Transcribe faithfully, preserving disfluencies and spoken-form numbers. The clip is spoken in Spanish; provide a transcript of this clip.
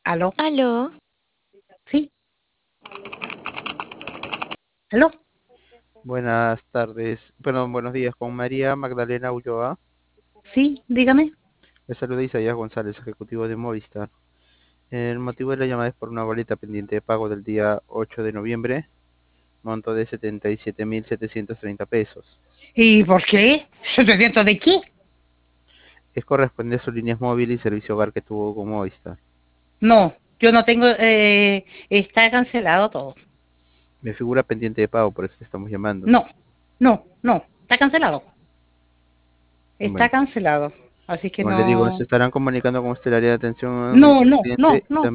¿Aló? Aló, ¿Sí? ¿Aló? Buenas tardes, perdón, buenos días, con María Magdalena Ulloa. ¿Sí? Dígame. Le saluda Isaías González, ejecutivo de Movistar. El motivo de la llamada es por una boleta pendiente de pago del día ocho de noviembre, monto de setenta y siete mil setecientos treinta pesos. ¿Y por qué? ¿setecientos de qué? Es corresponde a sus líneas móviles y servicio hogar que tuvo con Movistar. No, yo no tengo, eh, está cancelado todo. Me figura pendiente de pago, por eso le estamos llamando. No, no, no, está cancelado. Está Bueno, cancelado. Así que como le digo, se no, estarán comunicando con usted el área de atención no, al no, cliente no, y no. también